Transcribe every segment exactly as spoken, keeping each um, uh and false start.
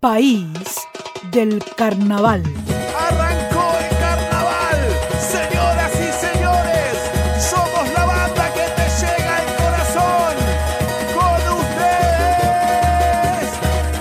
País del carnaval. ¡Arrancó el carnaval! Señoras y señores, somos la banda que te llega al corazón. Con ustedes,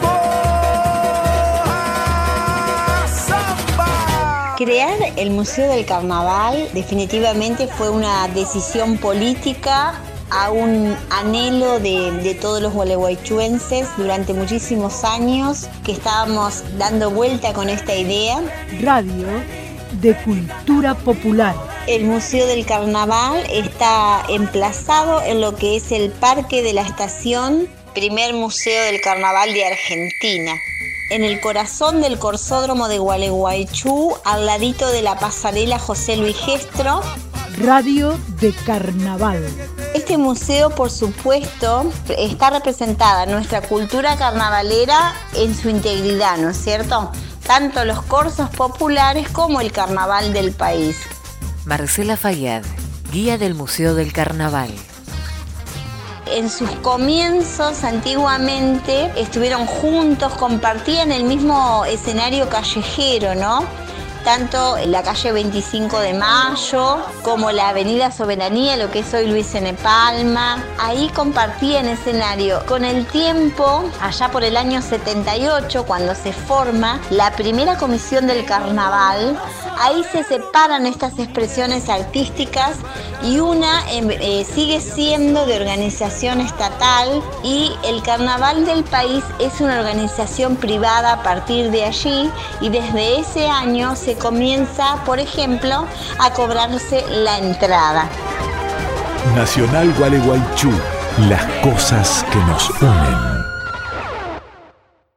Boa Samba. Crear el Museo del Carnaval definitivamente fue una decisión política, a un anhelo de, de todos los gualeguaychuenses durante muchísimos años que estábamos dando vuelta con esta idea. Radio de Cultura Popular. El Museo del Carnaval está emplazado en lo que es el Parque de la Estación, primer museo del carnaval de Argentina, en el corazón del Corsódromo de Gualeguaychú, al ladito de la pasarela José Luis Gestro. Radio de Carnaval. Este museo, por supuesto, está representada nuestra cultura carnavalera en su integridad, ¿no es cierto? Tanto los corsos populares como el carnaval del país. Marcela Fayad, guía del Museo del Carnaval. En sus comienzos, antiguamente, estuvieron juntos, compartían el mismo escenario callejero, ¿no? Tanto la calle veinticinco de Mayo como la avenida Soberanía, lo que es hoy Luis N. Palma. Ahí compartían escenario. Con el tiempo, allá por el año setenta y ocho, cuando se forma la primera comisión del carnaval, ahí se separan estas expresiones artísticas y una eh, sigue siendo de organización estatal y el carnaval del país es una organización privada a partir de allí, y desde ese año se comienza, por ejemplo, a cobrarse la entrada. Nacional Gualeguaychú, las cosas que nos unen.